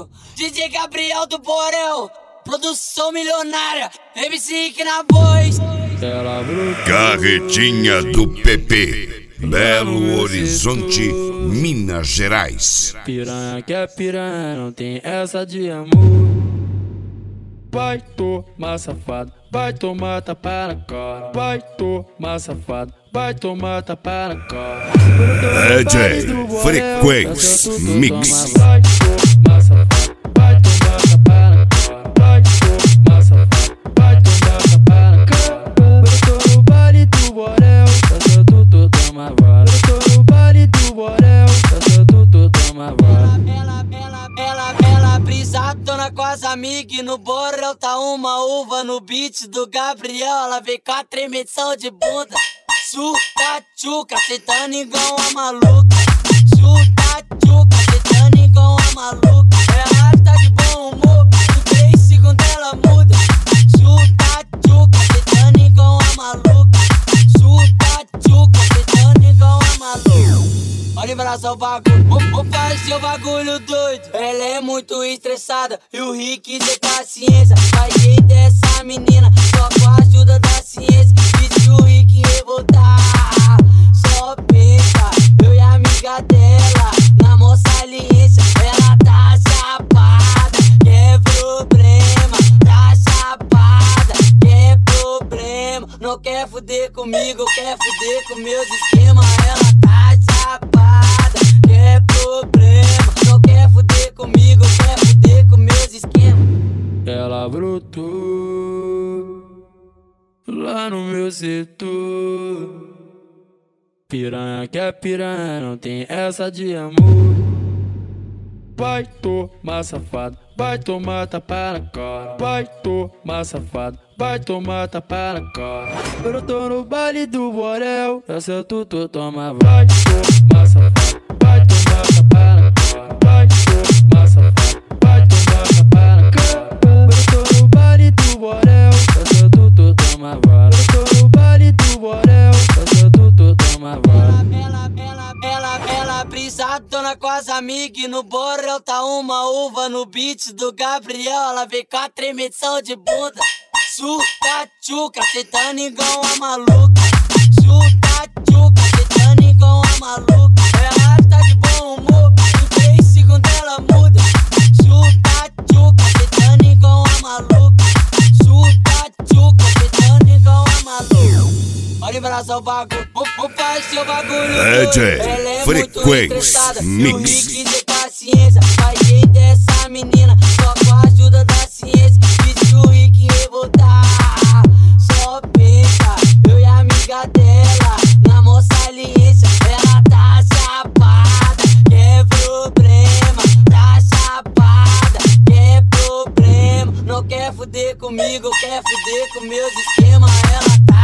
Borel. DJ Gabriel do Borel, produção milionária, MC Rick na voz. Carretinha do PP, Belo Horizonte, Minas Gerais. Piranha que é piranha, não tem essa de amor. Vai tomar safado, vai tomar tapa na cara. Vai tomar safado, vai tomar tapa na cara. DJ Frequência Mix. Vai tomar safado, vai tomar tapa na cara. Vai tomar safado, vai tomar tapa na cara. Eu tô no baile do Borel, tá solto, toma vara. Eu tô no baile do Borel, tá solto, toma vara. Ela brisadona com as amigas, no Borel tá uma uva. No beat do Gabriel, ela vem com a tremedição de bunda. Chuta tchuca, sentando igual a maluca. Chuta tchuca, sentando igual a maluca. Ela tá de bom humor, em 3 segundos ela muda. Chuta tchuca, sentando igual a maluca. Chuta tchuca, sentando igual a maluca. Pode abraçar o bagulho, vou fazer o bagulho doido. Ela é muito estressada e o Rick tem paciência. Faz jeito dessa menina, só com a ajuda da ciência. Disse o Rick revoltar, só pensa. Eu e a amiga dela, na mó saliência. Ela tá chapada, quer problema. Tá chapada, quer problema. Não quer fuder comigo, quer fuder com meus esquemas. Ela tá chapada, quer problema. Não quer fuder comigo, quer fuder com meus esquemas. Ela brotou lá no meu setor. Piranha que é piranha, não tem essa de amor. Vai tomar safado, vai tomar tapa na cara. Vai tomar safado, vai tomar tapa na cara. Eu tô no baile do Borel, essa tu toma. Vai tomar safado, vai tomar tapa na cara. Vai tomar safado, vai tomar tapa na cara. Eu tô no baile do Borel, essa tu toma vara. Eu tô no baile do Borel, essa tu toma vara. Ela brisadona com as amigas, no Borel tá uma uva. No beat do Gabriel, ela vem com a tremedição de bunda. Chuta tchuca, sentando igual a maluca. Chuta tchuca, sentando igual a maluca. Ela tá de bom humor, em 3 segundos ela muda. Chuta tchuca, sentando igual a maluca. Chuta tchuca, sentando igual a maluca. Pode abraçar o bagulho, vou fazer o bagulho. DJ Frequência Mix. O Rick tem paciência, faz jeito dessa menina, só com a ajuda da ciência. Disse o Rick revoltar, só pensa. Eu e a amiga dela, na mó saliência. Ela tá chapada, quer problema. Tá chapada, quer problema. Não quer fuder comigo, quer fuder com meus esquemas. Ela tá